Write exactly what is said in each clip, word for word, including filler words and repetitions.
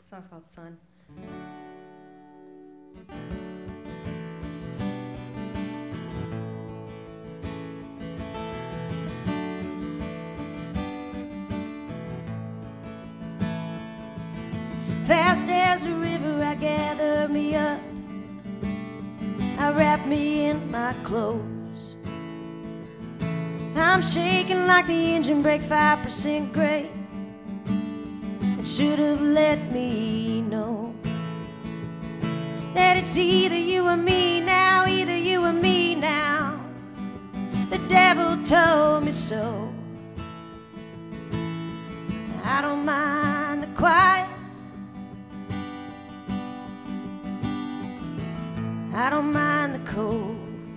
song's called Sun. Fast as a river, I gather me up. I wrap me in my clothes. I'm shaking like the engine brake, five percent gray. It should have let me know that it's either you or me now, either you or me now. The devil told me so. I don't mind the quiet, I don't mind the cold.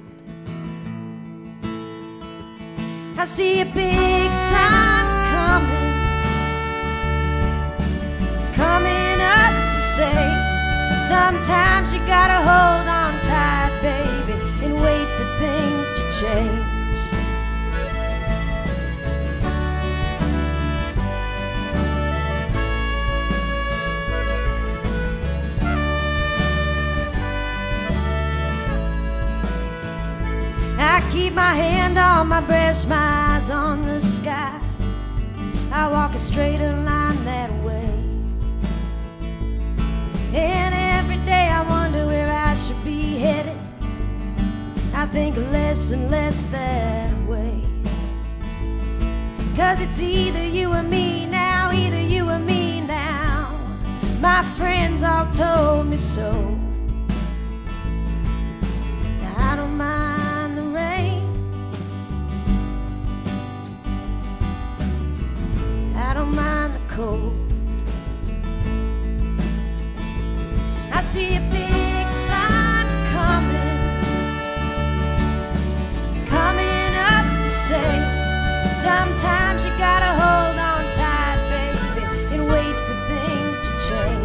I see a big sun coming, coming up to say, sometimes you gotta hold on tight, baby, and wait for things to change. I keep my hand on my breast, my eyes on the sky. I walk a straighter line that way, and every day I wonder where I should be headed. I think less and less that way, 'cause it's either you or me now, either you or me now. My friends all told me so. I don't mind the rain, I don't mind the cold. I see a big sun coming, coming up to say, sometimes you gotta hold on tight, baby, and wait for things to change.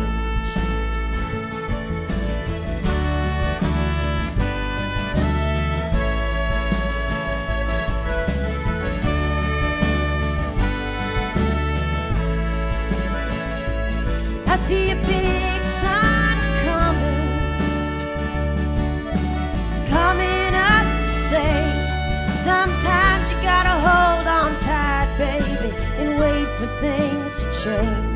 I see a big sun coming, coming up to say, sometimes you gotta hold on tight, baby, and wait for things to change.